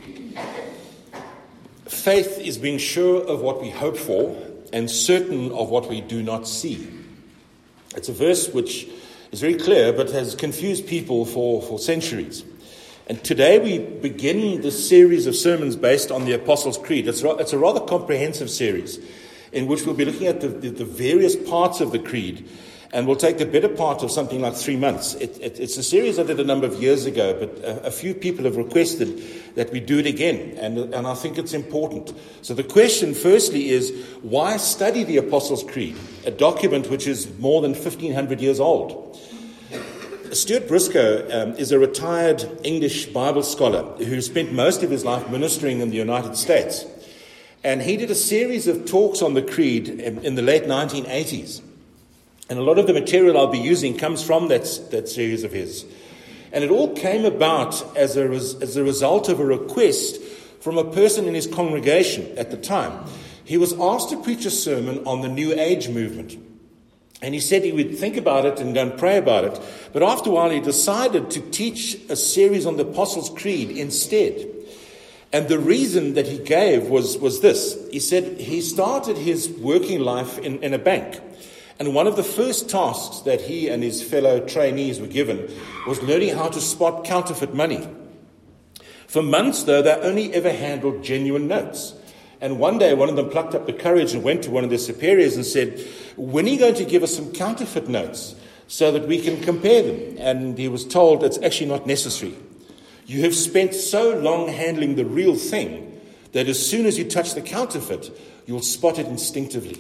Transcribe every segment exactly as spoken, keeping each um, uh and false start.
Faith is being sure of what we hope for and certain of what we do not see. It's a verse which is very clear but has confused people for, for centuries. And today we begin this series of sermons based on the Apostles' Creed. It's, it's a rather comprehensive series in which we'll be looking at the, the, the various parts of the Creed. And we'll take the better part of something like three months. It, it, it's a series I did a number of years ago, but a, a few people have requested that we do it again, and, and I think it's important. So the question, firstly, is why study the Apostles' Creed, a document which is more than fifteen hundred years old? Stuart Briscoe um, is a retired English Bible scholar who spent most of his life ministering in the United States. And he did a series of talks on the Creed in, in the late nineteen eighties. And a lot of the material I'll be using comes from that, that series of his. And it all came about as a, res, as a result of a request from a person in his congregation at the time. He was asked to preach a sermon on the New Age movement. And he said he would think about it and go and pray about it. But after a while, he decided to teach a series on the Apostles' Creed instead. And the reason that he gave was, was this. He said he started his working life in, in a bank. And one of the first tasks that he and his fellow trainees were given was learning how to spot counterfeit money. For months, though, they only ever handled genuine notes. And one day, one of them plucked up the courage and went to one of their superiors and said, "When are you going to give us some counterfeit notes so that we can compare them?" And he was told, "It's actually not necessary. You have spent so long handling the real thing that as soon as you touch the counterfeit, you'll spot it instinctively."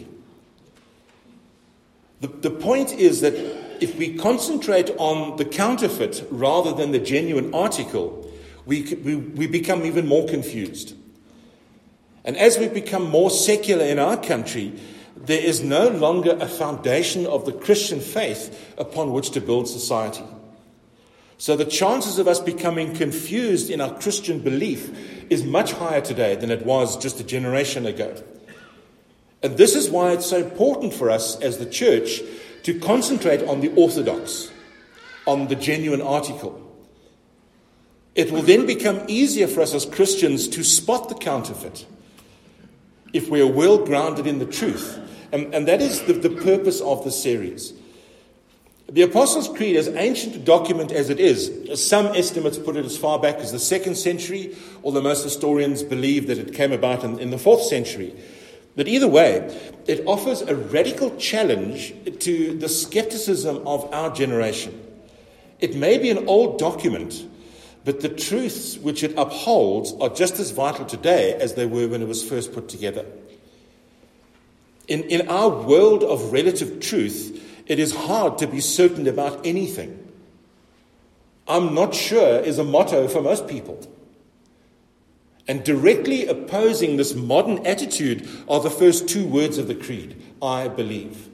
The, the point is that if we concentrate on the counterfeit rather than the genuine article, we, we, we become even more confused. And as we become more secular in our country, there is no longer a foundation of the Christian faith upon which to build society. So the chances of us becoming confused in our Christian belief is much higher today than it was just a generation ago. And this is why it's so important for us as the church to concentrate on the orthodox, on the genuine article. It will then become easier for us as Christians to spot the counterfeit if we are well grounded in the truth. And, and that is the, the purpose of the series. The Apostles' Creed, as ancient a document as it is, some estimates put it as far back as the second century, although most historians believe that it came about in, in the fourth century. But either way, it offers a radical challenge to the skepticism of our generation. It may be an old document, but the truths which it upholds are just as vital today as they were when it was first put together. In, in our world of relative truth, it is hard to be certain about anything. "I'm not sure" is a motto for most people. And directly opposing this modern attitude are the first two words of the Creed, "I believe."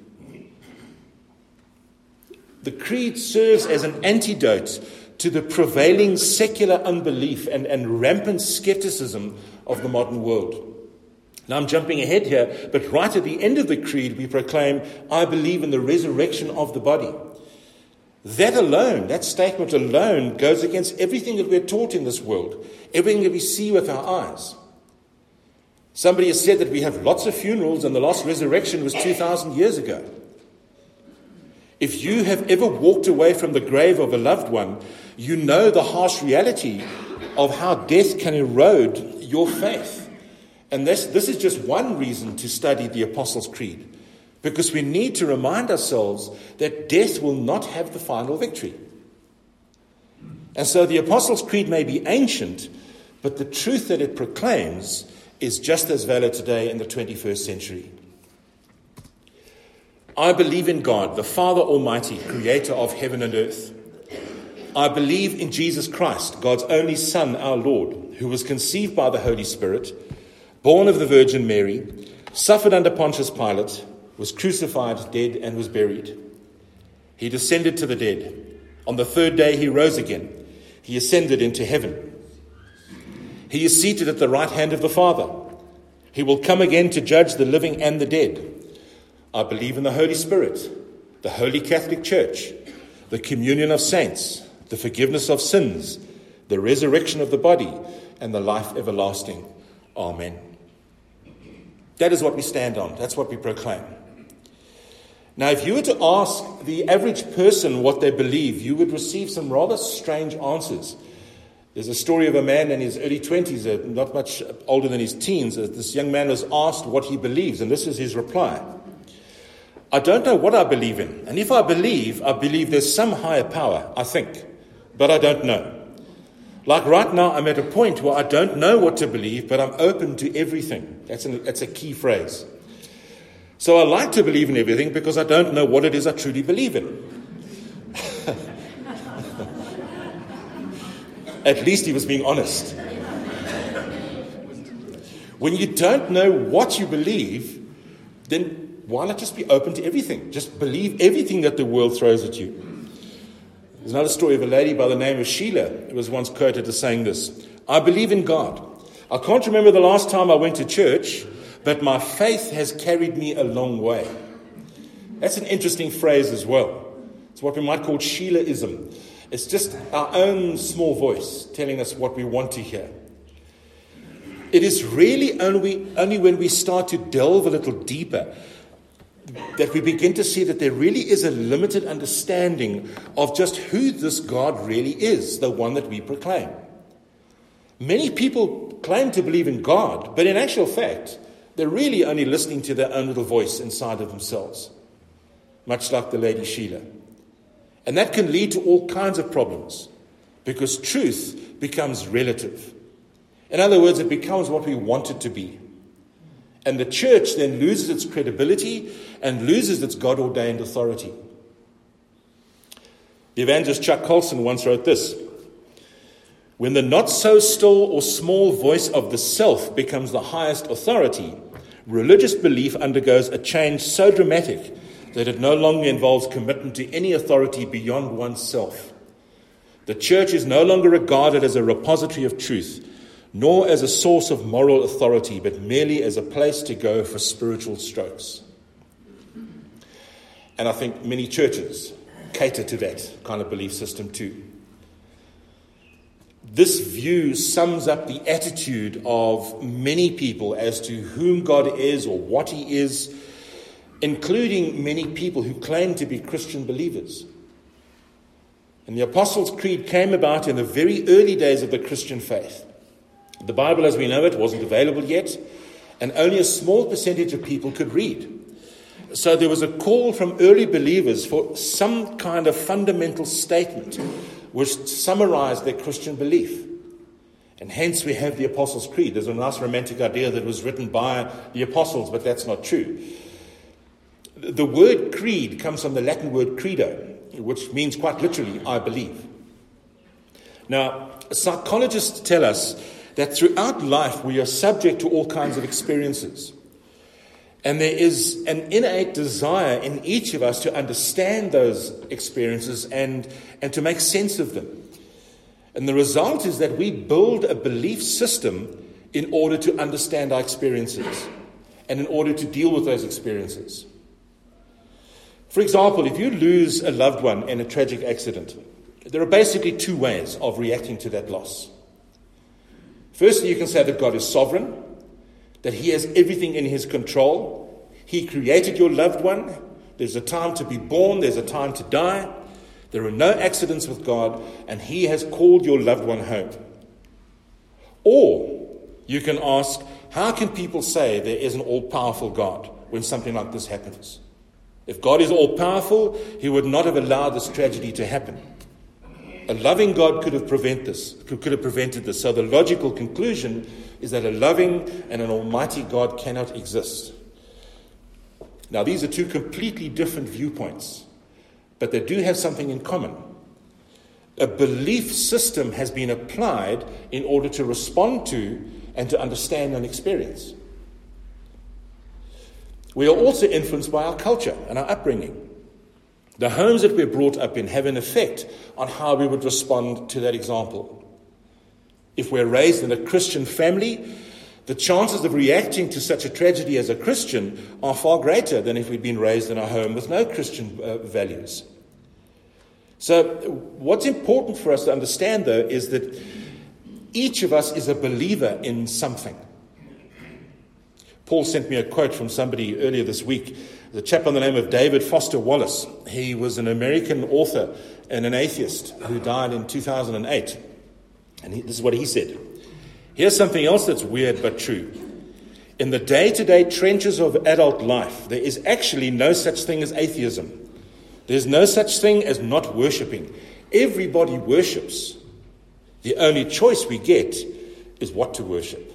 The Creed serves as an antidote to the prevailing secular unbelief and, and rampant skepticism of the modern world. Now I'm jumping ahead here, but right at the end of the Creed we proclaim, "I believe in the resurrection of the body." That alone, that statement alone, goes against everything that we're taught in this world, everything that we see with our eyes. Somebody has said that we have lots of funerals and the last resurrection was two thousand years ago. If you have ever walked away from the grave of a loved one, you know the harsh reality of how death can erode your faith. And this, this is just one reason to study the Apostles' Creed. Because we need to remind ourselves that death will not have the final victory. And so the Apostles' Creed may be ancient, but the truth that it proclaims is just as valid today in the twenty-first century. "I believe in God, the Father Almighty, creator of heaven and earth. I believe in Jesus Christ, God's only Son, our Lord, who was conceived by the Holy Spirit, born of the Virgin Mary, suffered under Pontius Pilate, was crucified, dead, and was buried. He descended to the dead. On the third day he rose again. He ascended into heaven. He is seated at the right hand of the Father. He will come again to judge the living and the dead. I believe in the Holy Spirit, the Holy Catholic Church, the communion of saints, the forgiveness of sins, the resurrection of the body, and the life everlasting. Amen. That is what we stand on. That's what we proclaim. Now, if you were to ask the average person what they believe, you would receive some rather strange answers. There's a story of a man in his early twenties, uh, not much older than his teens. Uh, this young man was asked what he believes, and this is his reply. I don't know what I believe in, and if I believe, I believe there's some higher power, I think, but I don't know. Like right now, I'm at a point where I don't know what to believe, but I'm open to everything. That's, an, that's a key phrase. So I like to believe in everything because I don't know what it is I truly believe in. At least he was being honest. When you don't know what you believe, then why not just be open to everything? Just believe everything that the world throws at you. There's another story of a lady by the name of Sheila who was once quoted as saying this: I believe in God. I can't remember the last time I went to church, but my faith has carried me a long way. That's an interesting phrase as well. It's what we might call Sheilaism. It's just our own small voice telling us what we want to hear. It is really only, only when we start to delve a little deeper that we begin to see that there really is a limited understanding of just who this God really is, the one that we proclaim. Many people claim to believe in God, but in actual fact, they're really only listening to their own little voice inside of themselves, much like the lady Sheila. And that can lead to all kinds of problems because truth becomes relative. In other words, it becomes what we want it to be. And the church then loses its credibility and loses its God-ordained authority. The evangelist Chuck Colson once wrote this: when the not-so-still or small voice of the self becomes the highest authority, religious belief undergoes a change so dramatic that it no longer involves commitment to any authority beyond oneself. The church is no longer regarded as a repository of truth, nor as a source of moral authority, but merely as a place to go for spiritual strokes. And I think many churches cater to that kind of belief system too. This view sums up the attitude of many people as to whom God is or what he is, including many people who claim to be Christian believers. And the Apostles' Creed came about in the very early days of the Christian faith. The Bible as we know it wasn't available yet, and only a small percentage of people could read. So there was a call from early believers for some kind of fundamental statement which summarized their Christian belief. And hence we have the Apostles' Creed. There's a nice romantic idea that it was written by the apostles, but that's not true. The word creed comes from the Latin word credo, which means quite literally, I believe. Now, psychologists tell us that throughout life we are subject to all kinds of experiences. And there is an innate desire in each of us to understand those experiences and, and to make sense of them. And the result is that we build a belief system in order to understand our experiences and in order to deal with those experiences. For example, if you lose a loved one in a tragic accident, there are basically two ways of reacting to that loss. Firstly, you can say that God is sovereign, that he has everything in his control. He created your loved one. There's a time to be born. There's a time to die. There are no accidents with God, and he has called your loved one home. Or you can ask, how can people say there is an all-powerful God when something like this happens? If God is all-powerful, he would not have allowed this tragedy to happen. A loving God could have prevented this, could have prevented this. So the logical conclusion is that a loving and an almighty God cannot exist. Now, these are two completely different viewpoints, but they do have something in common. A belief system has been applied in order to respond to and to understand an experience. We are also influenced by our culture and our upbringing. The homes that we're brought up in have an effect on how we would respond to that example. If we're raised in a Christian family, the chances of reacting to such a tragedy as a Christian are far greater than if we'd been raised in a home with no Christian uh, values. So what's important for us to understand, though, is that Each of us is a believer in something. Paul sent me a quote from somebody earlier this week, the chap by the name of David Foster Wallace. He was an American author and an atheist who died in two thousand eight. And he, this is what he said. Here's something else that's weird but true. In the day-to-day trenches of adult life, there is actually no such thing as atheism. There's no such thing as not worshipping. Everybody worships. The only choice we get is what to worship.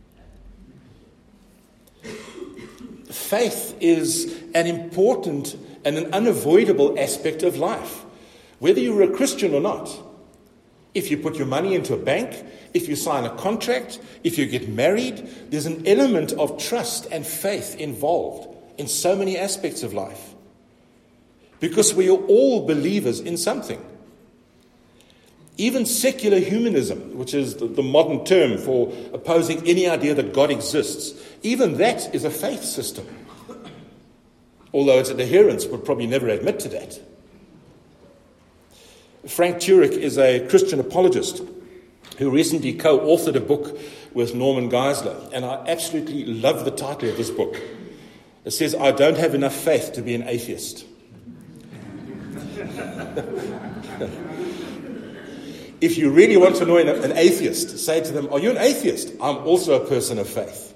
Faith is an important and an unavoidable aspect of life, whether you're a Christian or not. If you put your money into a bank, if you sign a contract, if you get married, there's an element of trust and faith involved in so many aspects of life. Because we are all believers in something. Even secular humanism, which is the, the modern term for opposing any idea that God exists, even that is a faith system. Although its adherents would probably never admit to that. Frank Turek is a Christian apologist who recently co-authored a book with Norman Geisler. And I absolutely love the title of this book. It says, "I don't have enough faith to be an atheist." If you really want to know an atheist, say to them, "Are you an atheist?" "I'm also a person of faith."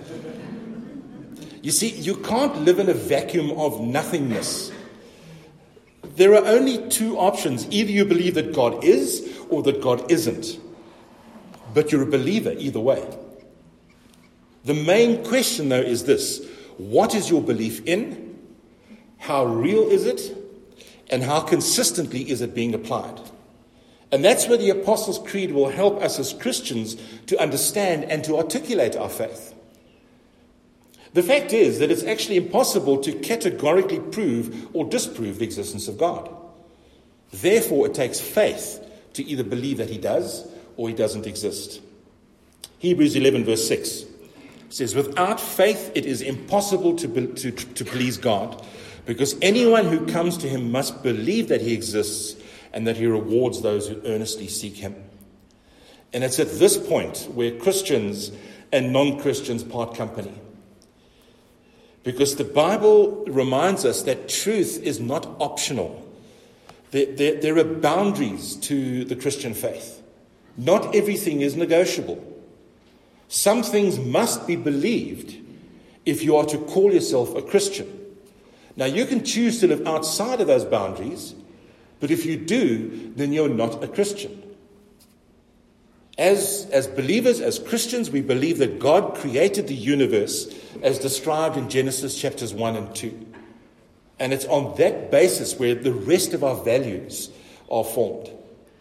You see, you can't live in a vacuum of nothingness. There are only two options. Either you believe that God is or that God isn't. But you're a believer either way. The main question, though, is this. What is your belief in? How real is it? And how consistently is it being applied? And that's where the Apostles' Creed will help us as Christians to understand and to articulate our faith. The fact is that it's actually impossible to categorically prove or disprove the existence of God. Therefore, it takes faith to either believe that he does or he doesn't exist. Hebrews eleven verse six says, "Without faith it is impossible to, be, to, to please God, because anyone who comes to him must believe that he exists and that he rewards those who earnestly seek him." And it's at this point where Christians and non-Christians part company. Because the Bible reminds us that truth is not optional. There, there, there are boundaries to the Christian faith. Not everything is negotiable. Some things must be believed if you are to call yourself a Christian. Now, you can choose to live outside of those boundaries, but if you do, then you're not a Christian. As, as believers, as Christians, we believe that God created the universe as described in Genesis chapters one and two. And it's on that basis where the rest of our values are formed.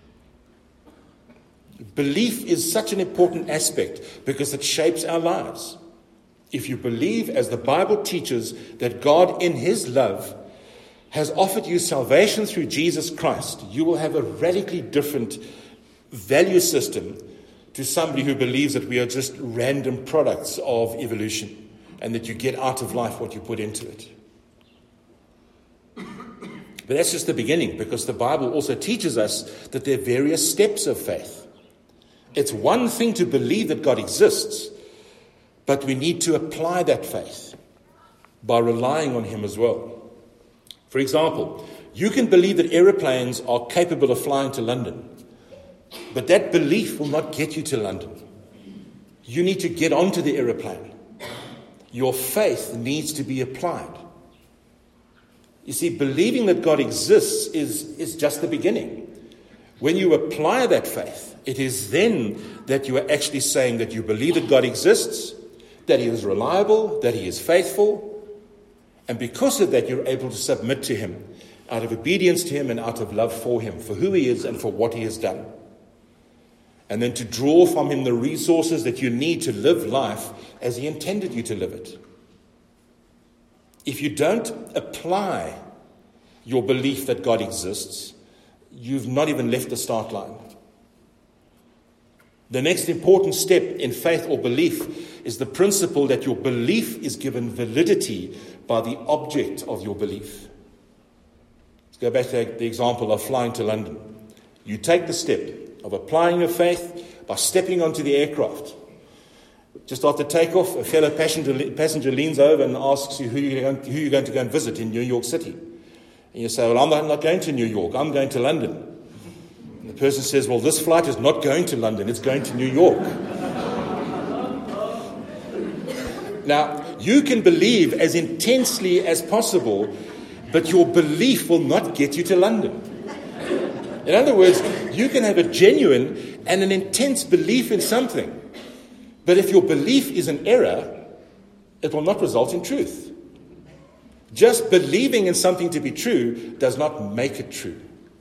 Belief is such an important aspect because it shapes our lives. If you believe, as the Bible teaches, that God in his love has offered you salvation through Jesus Christ, you will have a radically different value system to somebody who believes that we are just random products of evolution and that you get out of life what you put into it. But that's just the beginning, because the Bible also teaches us that there are various steps of faith. It's one thing to believe that God exists, but we need to apply that faith by relying on him as well. For example, you can believe that aeroplanes are capable of flying to London, but that belief will not get you to London. You need to get onto the aeroplane. Your faith needs to be applied. You see, believing that God exists is, is just the beginning. When you apply that faith, it is then that you are actually saying that you believe that God exists, that he is reliable, that he is faithful, and because of that, you're able to submit to him out of obedience to him and out of love for him, for who he is and for what he has done. And then to draw from him the resources that you need to live life as he intended you to live it. If you don't apply your belief that God exists, you've not even left the start line. The next important step in faith or belief is the principle that your belief is given validity by the object of your belief. Let's go back to the example of flying to London. You take the step of applying your faith by stepping onto the aircraft. Just after takeoff, a fellow passenger, passenger leans over and asks you who you're, going, who you're going to go and visit in New York City. And you say, well, I'm not, I'm not going to New York, I'm going to London. And the person says, well, this flight is not going to London, it's going to New York. Now, you can believe as intensely as possible, but your belief will not get you to London. In other words, you can have a genuine and an intense belief in something, but if your belief is an error, it will not result in truth. Just believing in something to be true does not make it true.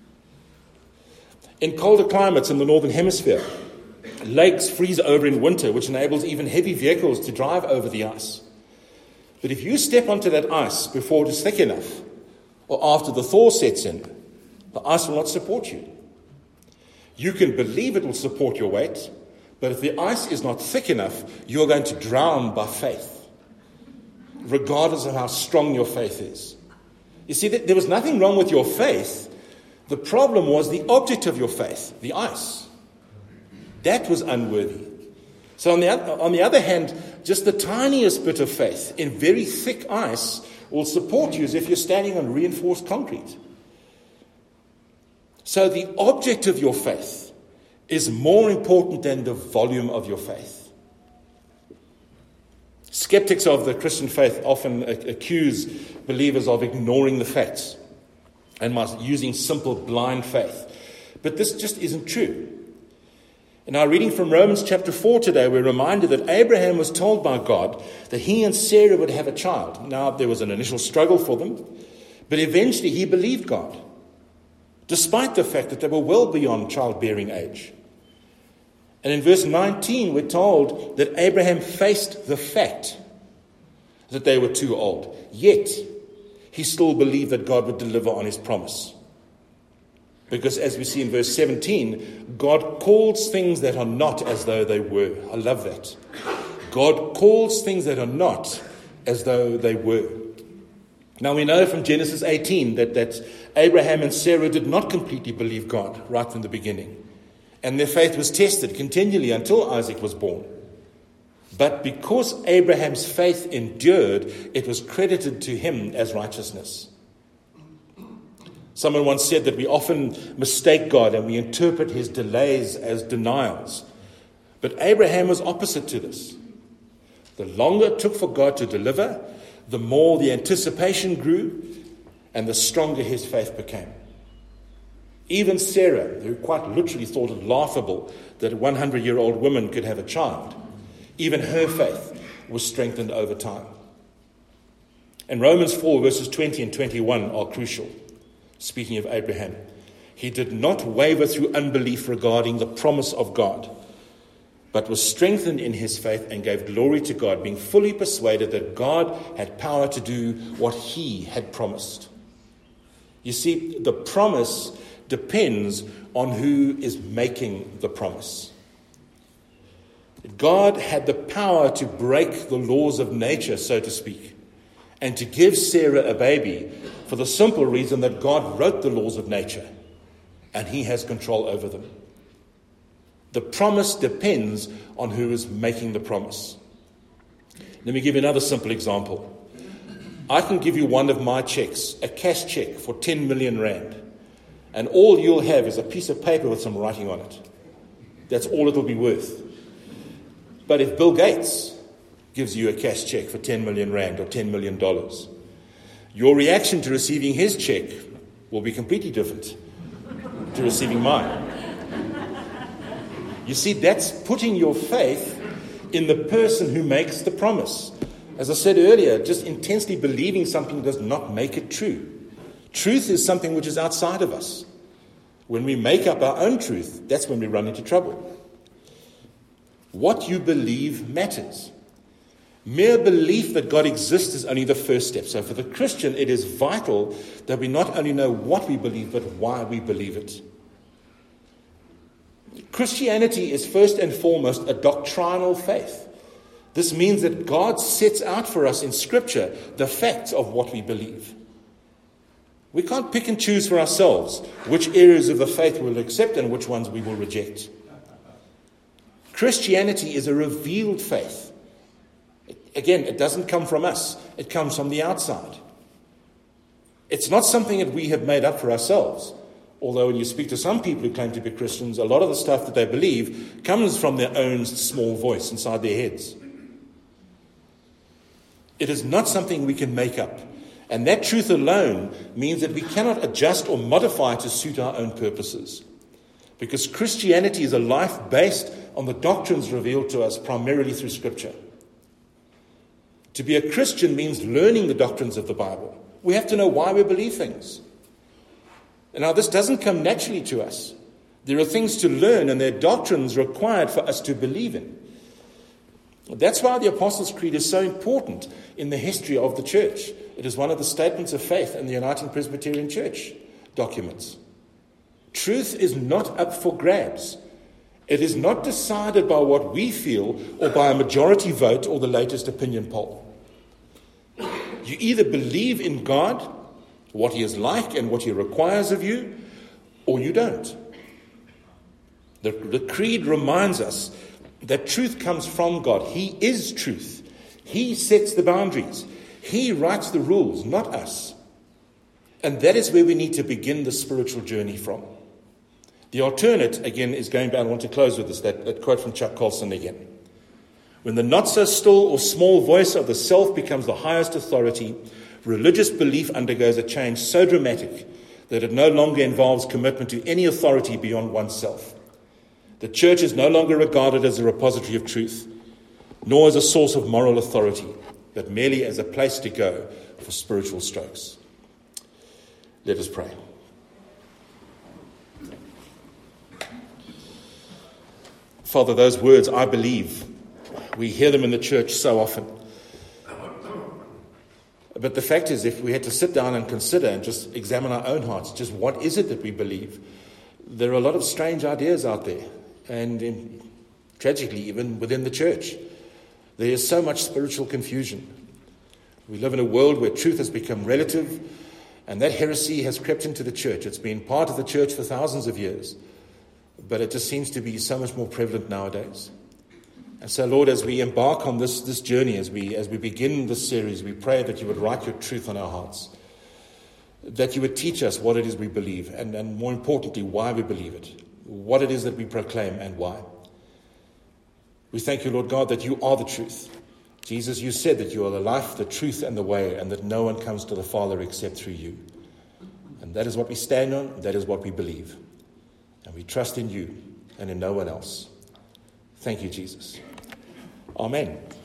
In colder climates in the Northern Hemisphere, lakes freeze over in winter, which enables even heavy vehicles to drive over the ice. But if you step onto that ice before it is thick enough, or after the thaw sets in, the ice will not support you. You can believe it will support your weight, but if the ice is not thick enough, you're going to drown by faith, regardless of how strong your faith is. You see, there was nothing wrong with your faith. The problem was the object of your faith, the ice. That was unworthy. So on the, on the other hand, just the tiniest bit of faith in very thick ice will support you as if you're standing on reinforced concrete. So the object of your faith is more important than the volume of your faith. Skeptics of the Christian faith often accuse believers of ignoring the facts and using simple blind faith. But this just isn't true. In our reading from Romans chapter four today, we're reminded that Abraham was told by God that he and Sarah would have a child. Now, there was an initial struggle for them, but eventually he believed God, despite the fact that they were well beyond childbearing age. And in verse nineteen, we're told that Abraham faced the fact that they were too old, yet he still believed that God would deliver on his promise. Because as we see in verse seventeen, God calls things that are not as though they were. I love that. God calls things that are not as though they were. Now we know from Genesis eighteen that, that Abraham and Sarah did not completely believe God right from the beginning. And their faith was tested continually until Isaac was born. But because Abraham's faith endured, it was credited to him as righteousness. Someone once said that we often mistake God and we interpret his delays as denials. But Abraham was opposite to this. The longer it took for God to deliver, the more the anticipation grew and the stronger his faith became. Even Sarah, who quite literally thought it laughable that a hundred-year-old woman could have a child, even her faith was strengthened over time. And Romans four, verses twenty and twenty-one are crucial. Speaking of Abraham, he did not waver through unbelief regarding the promise of God, but was strengthened in his faith and gave glory to God, being fully persuaded that God had power to do what he had promised. You see, the promise depends on who is making the promise. God had the power to break the laws of nature, so to speak, and to give Sarah a baby for the simple reason that God wrote the laws of nature and he has control over them. The promise depends on who is making the promise. Let me give you another simple example. I can give you one of my checks, a cash check for ten million rand, and all you'll have is a piece of paper with some writing on it. That's all it'll be worth. But if Bill Gates gives you a cash check for ten million rand or ten million dollars, your reaction to receiving his check will be completely different to receiving mine. You see, that's putting your faith in the person who makes the promise. As I said earlier, just intensely believing something does not make it true. Truth is something which is outside of us. When we make up our own truth, that's when we run into trouble. What you believe matters. Mere belief that God exists is only the first step. So for the Christian, it is vital that we not only know what we believe, but why we believe it. Christianity is first and foremost a doctrinal faith. This means that God sets out for us in Scripture the facts of what we believe. We can't pick and choose for ourselves which areas of the faith we'll accept and which ones we will reject. Christianity is a revealed faith. Again, it doesn't come from us. It comes from the outside. It's not something that we have made up for ourselves. Although when you speak to some people who claim to be Christians, a lot of the stuff that they believe comes from their own small voice inside their heads. It is not something we can make up. And that truth alone means that we cannot adjust or modify to suit our own purposes. Because Christianity is a life based on the doctrines revealed to us primarily through Scripture. To be a Christian means learning the doctrines of the Bible. We have to know why we believe things. And now this doesn't come naturally to us. There are things to learn and there are doctrines required for us to believe in. That's why the Apostles' Creed is so important in the history of the church. It is one of the statements of faith in the Uniting Presbyterian Church documents. Truth is not up for grabs. It is not decided by what we feel or by a majority vote or the latest opinion poll. You either believe in God, what He is like and what He requires of you, or you don't. The, the Creed reminds us that truth comes from God. He is truth. He sets the boundaries. He writes the rules, not us. And that is where we need to begin the spiritual journey from. The alternate, again, is going back. I want to close with this, that, that quote from Chuck Colson again. When the not-so-still or small voice of the self becomes the highest authority, religious belief undergoes a change so dramatic that it no longer involves commitment to any authority beyond oneself. The church is no longer regarded as a repository of truth, nor as a source of moral authority, but merely as a place to go for spiritual strokes. Let us pray. Father, those words, I believe, we hear them in the church so often. But the fact is, if we had to sit down and consider and just examine our own hearts, just what is it that we believe? There are a lot of strange ideas out there. And in, tragically, even within the church, there is so much spiritual confusion. We live in a world where truth has become relative, and that heresy has crept into the church. It's been part of the church for thousands of years, but it just seems to be so much more prevalent nowadays. And so, Lord, as we embark on this, this journey, as we as we begin this series, we pray that you would write your truth on our hearts, that you would teach us what it is we believe, and, and more importantly, why we believe it, what it is that we proclaim and why. We thank you, Lord God, that you are the truth. Jesus, you said that you are the life, the truth, and the way, and that no one comes to the Father except through you. And that is what we stand on, that is what we believe. And we trust in you and in no one else. Thank you, Jesus. Amen.